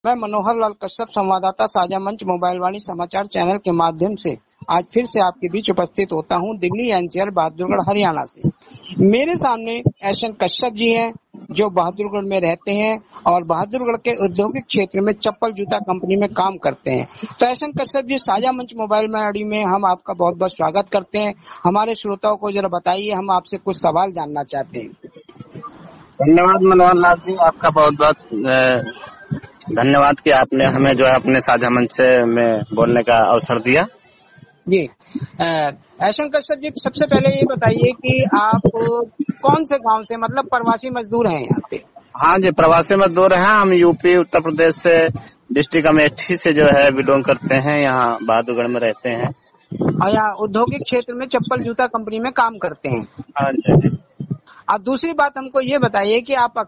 मैं मनोहर लाल कश्यप, संवाददाता साझा मंच मोबाइल वाणी समाचार चैनल के माध्यम से आज फिर से आपके बीच उपस्थित होता हूं, दिल्ली एनसीआर बहादुरगढ़ हरियाणा से। मेरे सामने एसएन कश्यप जी हैं जो बहादुरगढ़ में रहते हैं और बहादुरगढ़ के औद्योगिक क्षेत्र में चप्पल जूता कंपनी में काम करते हैं। तो एसएन कश्यप जी, साझा मंच मोबाइल वाणी में हम आपका बहुत बहुत स्वागत करते हैं। हमारे श्रोताओं को जरा बताइए, हम आपसे कुछ सवाल जानना चाहते हैं। धन्यवाद मनोहर लाल जी, आपका बहुत बहुत धन्यवाद कि आपने हमें जो है अपने साझा मंच में बोलने का अवसर दिया। जी, एसएन कश्यप जी, सबसे पहले ये बताइए कि आप कौन से गांव से, मतलब प्रवासी मजदूर हैं यहाँ पे? हाँ जी, प्रवासी मजदूर हैं हम। यूपी उत्तर प्रदेश से डिस्ट्रिक्ट अमेठी से जो है बिलोंग करते हैं, यहाँ बहादुरगढ़ में रहते हैं और यहाँ औद्योगिक क्षेत्र में चप्पल जूता कंपनी में काम करते हैं। हाँ जी। अब दूसरी बात हमको ये बताइए कि आप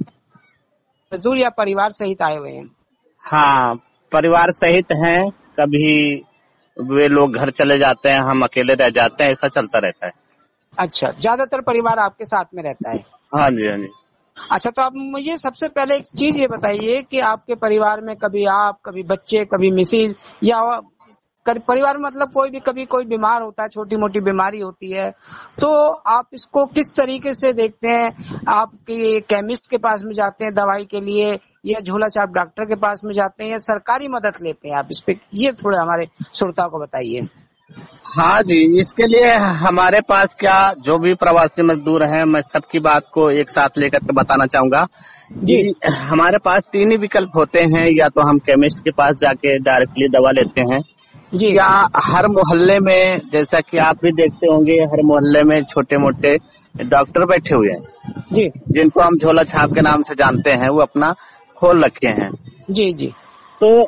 मजदूर या परिवार सहित आए हुए हैं? हाँ, परिवार सहित हैं। कभी वे लोग घर चले जाते हैं, हम अकेले रह जाते हैं, ऐसा चलता रहता है। अच्छा, ज्यादातर परिवार आपके साथ में रहता है? हाँ जी, हाँ जी। अच्छा, तो आप मुझे सबसे पहले एक चीज ये बताइए कि आपके परिवार में कभी आप, कभी बच्चे, कभी मिसेज या परिवार में मतलब कोई भी कभी कोई बीमार होता है, छोटी मोटी बीमारी होती है, तो आप इसको किस तरीके से देखते हैं? आप केमिस्ट के पास में जाते हैं दवाई के लिए, या झोला छाप डॉक्टर के पास में जाते हैं, या सरकारी मदद लेते हैं? आप इस पे ये थोड़ा हमारे श्रोता को बताइए। हाँ जी, इसके लिए हमारे पास क्या, जो भी प्रवासी मजदूर हैं, मैं सबकी बात को एक साथ लेकर के बताना चाहूंगा कि हमारे पास तीन ही विकल्प होते हैं। या तो हम केमिस्ट के पास जाके डायरेक्टली दवा लेते हैं जी, या हर मोहल्ले में, जैसा कि आप भी देखते होंगे, हर मोहल्ले में छोटे मोटे डॉक्टर बैठे हुए हैं जी, जिनको हम झोला छाप के नाम से जानते हैं, वो अपना खोल रखे हैं। जी जी। तो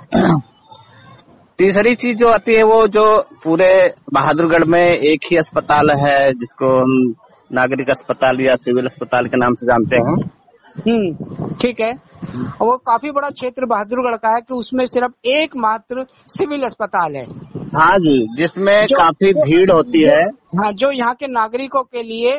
तीसरी चीज जो आती है, वो जो पूरे बहादुरगढ़ में एक ही अस्पताल है जिसको हम नागरिक अस्पताल या सिविल अस्पताल के नाम से जानते हैं। ठीक है। और वो काफी बड़ा क्षेत्र बहादुरगढ़ का है कि उसमें सिर्फ एकमात्र सिविल अस्पताल है। हाँ जी, जिसमें काफी भीड़ होती है। हाँ, जो यहाँ के नागरिकों के लिए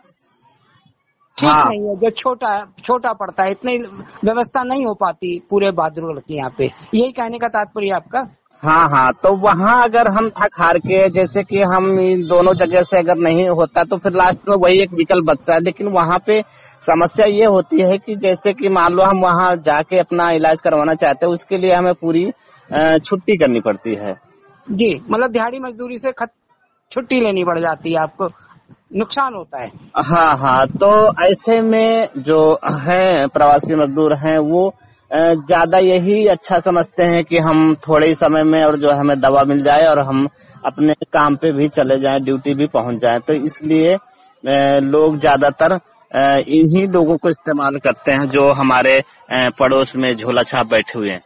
ठीक नहीं है, जो छोटा पड़ता है, इतनी व्यवस्था नहीं हो पाती पूरे बहादुरगढ़ के यहाँ पे। यही कहने का तात्पर्य आपका? हाँ हाँ, तो वहाँ अगर हम थक हार के, जैसे कि हम इन दोनों जगह से अगर नहीं होता तो फिर लास्ट में वही एक विकल्प बचता है। लेकिन वहाँ पे समस्या ये होती है कि जैसे कि मान लो हम वहाँ जाके अपना इलाज करवाना चाहते हैं, उसके लिए हमें पूरी छुट्टी करनी पड़ती है। जी, मतलब दिहाड़ी मजदूरी से छुट्टी लेनी पड़ जाती है, आपको नुकसान होता है। हाँ हाँ, तो ऐसे में जो है प्रवासी मजदूर हैं, वो ज्यादा यही अच्छा समझते हैं कि हम थोड़े ही समय में और जो हमें दवा मिल जाए और हम अपने काम पे भी चले जाएं, ड्यूटी भी पहुंच जाएं। तो इसलिए लोग ज्यादातर इन्हीं लोगों को इस्तेमाल करते हैं जो हमारे पड़ोस में झोला छाप बैठे हुए हैं।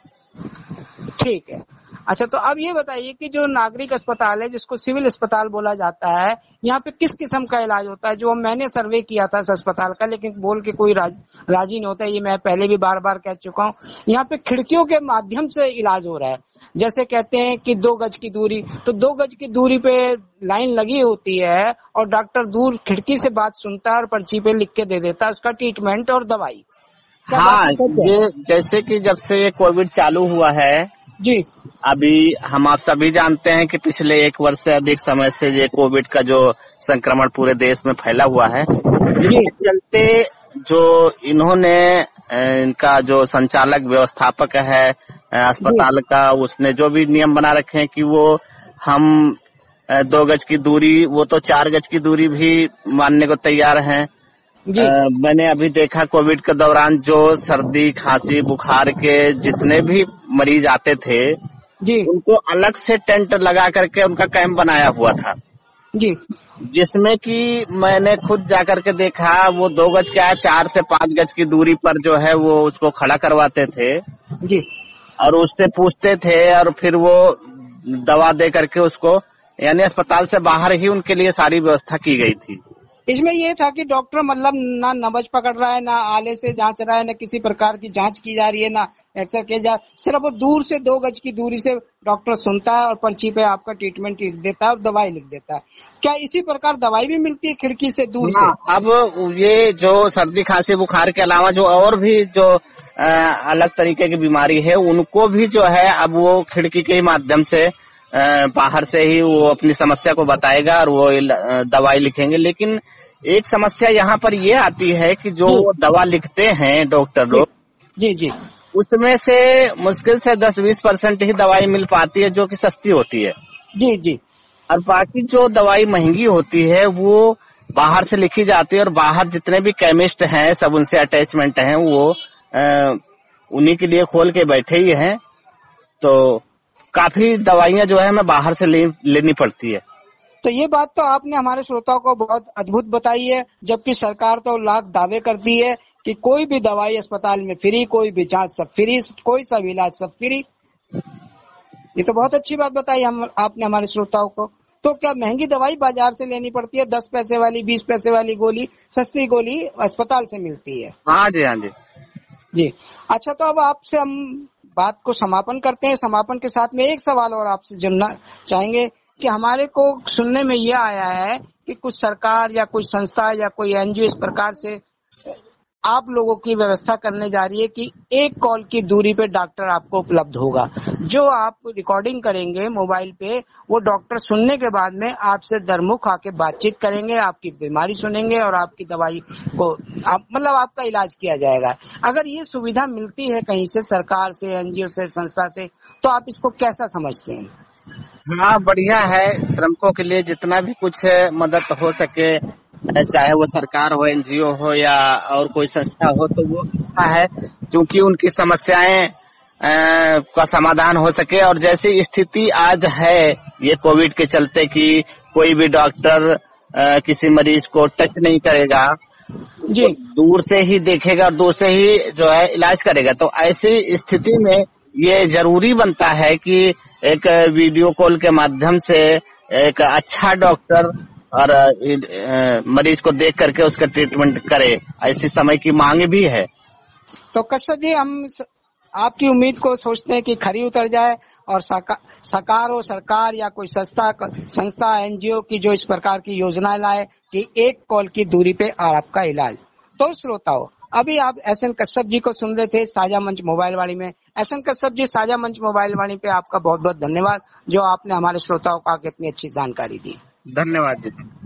ठीक है। अच्छा, तो अब ये बताइए कि जो नागरिक अस्पताल है, जिसको सिविल अस्पताल बोला जाता है, यहाँ पे किस किस्म का इलाज होता है? जो मैंने सर्वे किया था इस अस्पताल का, लेकिन बोल के कोई राजी नहीं होता, ये मैं पहले भी बार बार कह चुका हूँ। यहाँ पे खिड़कियों के माध्यम से इलाज हो रहा है। जैसे कहते हैं कि 2 गज की दूरी, तो 2 गज की दूरी पे लाइन लगी होती है और डॉक्टर दूर खिड़की से बात सुनता है और पर्ची पे लिख के दे देता है उसका ट्रीटमेंट और दवाई। हाँ, ये जैसे कि जब से ये कोविड चालू हुआ है जी, अभी हम आप सभी जानते हैं कि पिछले 1 वर्ष से अधिक समय से ये कोविड का जो संक्रमण पूरे देश में फैला हुआ है, इसके चलते जो इन्होंने इनका जो संचालक व्यवस्थापक है अस्पताल का, उसने जो भी नियम बना रखे हैं कि वो हम 2 गज की दूरी, वो तो 4 गज की दूरी भी मानने को तैयार हैं। मैंने अभी देखा कोविड के दौरान जो सर्दी खांसी बुखार के जितने भी मरीज आते थे जी, उनको अलग से टेंट लगा करके उनका कैंप बनाया हुआ था जी, जिसमें कि मैंने खुद जाकर के देखा, वो 2 गज क्या 4 से 5 गज की दूरी पर जो है वो उसको खड़ा करवाते थे जी, और उससे पूछते थे और फिर वो दवा दे करके उसको, यानी अस्पताल से बाहर ही उनके लिए सारी व्यवस्था की गई थी। इसमें ये था कि डॉक्टर मतलब ना नब्ज पकड़ रहा है, ना आले से जांच रहा है, ना किसी प्रकार की जांच की जा रही है, ना एक्सरे किया जा, सिर्फ वो दूर से 2 गज की दूरी से डॉक्टर सुनता है और पर्ची पे आपका ट्रीटमेंट लिख देता है और दवाई लिख देता है। क्या इसी प्रकार दवाई भी मिलती है खिड़की से दूर से? हाँ, अब ये जो सर्दी खांसी बुखार के अलावा जो और भी जो अलग तरीके की बीमारी है, उनको भी जो है अब वो खिड़की के माध्यम से बाहर से ही वो अपनी समस्या को बताएगा और वो दवाई लिखेंगे। लेकिन एक समस्या यहाँ पर ये आती है कि जो वो दवा लिखते हैं डॉक्टर लोग, जी जी, उसमें से मुश्किल से 10-20% ही दवाई मिल पाती है जो कि सस्ती होती है। जी जी, और बाकी जो दवाई महंगी होती है वो बाहर से लिखी जाती है और बाहर जितने भी केमिस्ट हैं सब उनसे अटैचमेंट हैं, वो उन्हीं के लिए खोल के बैठे ही हैं। तो काफी दवाइयां जो है हमें बाहर से लेनी पड़ती है। तो ये बात तो आपने हमारे श्रोताओं को बहुत अद्भुत बताई है, जबकि सरकार तो लाख दावे करती है कि कोई भी दवाई अस्पताल में फ्री, कोई भी जांच सब फ्री, कोई सा इलाज सब फ्री। ये तो बहुत अच्छी बात बताई आपने हमारे श्रोताओं को। तो क्या महंगी दवाई बाजार से लेनी पड़ती है? 10 पैसे वाली, 20 पैसे वाली गोली, सस्ती गोली अस्पताल से मिलती है? हाँ जी, हाँ जी जी। अच्छा, तो अब आपसे हम बात को समापन करते हैं। समापन के साथ में एक सवाल और आपसे जानना चाहेंगे कि हमारे को सुनने में यह आया है कि कुछ सरकार या कुछ संस्था या कोई एनजीओ इस प्रकार से आप लोगों की व्यवस्था करने जा रही है कि 1 कॉल की दूरी पे डॉक्टर आपको उपलब्ध होगा। जो आप रिकॉर्डिंग करेंगे मोबाइल पे, वो डॉक्टर सुनने के बाद में आपसे दरमुख आके बातचीत करेंगे, आपकी बीमारी सुनेंगे और आपकी दवाई को मतलब आपका इलाज किया जाएगा। अगर ये सुविधा मिलती है कहीं से, सरकार से, एनजीओ से, संस्था से, तो आप इसको कैसा समझते हैं? हाँ, बढ़िया है। श्रमिकों के लिए जितना भी कुछ मदद हो सके, चाहे वो सरकार हो, एनजीओ हो या और कोई संस्था हो, तो वो अच्छा है, क्योंकि उनकी समस्याएं का समाधान हो सके। और जैसी स्थिति आज है ये कोविड के चलते कि कोई भी डॉक्टर किसी मरीज को टच नहीं करेगा जी, दूर से ही देखेगा और दूर से ही जो है इलाज करेगा। तो ऐसी स्थिति में ये जरूरी बनता है कि एक वीडियो कॉल के माध्यम से एक अच्छा डॉक्टर और मरीज को देख करके उसका ट्रीटमेंट करे। ऐसी समय की मांग भी है। तो कश्यप जी, हम आपकी उम्मीद को सोचते हैं कि खरी उतर जाए और सरकार हो, सरकार या कोई संस्था एनजीओ की जो इस प्रकार की योजनाएं लाए कि 1 कॉल की दूरी पे आपका इलाज। तो श्रोताओं, अभी आप एसएन कश्यप जी को सुन रहे थे साझा मंच मोबाइल वाणी में। एसएन कश्यप जी, साझा मंच मोबाइल वाणी पे आपका बहुत बहुत धन्यवाद, जो आपने हमारे श्रोताओं को आगे इतनी अच्छी जानकारी दी। धन्यवाद जी।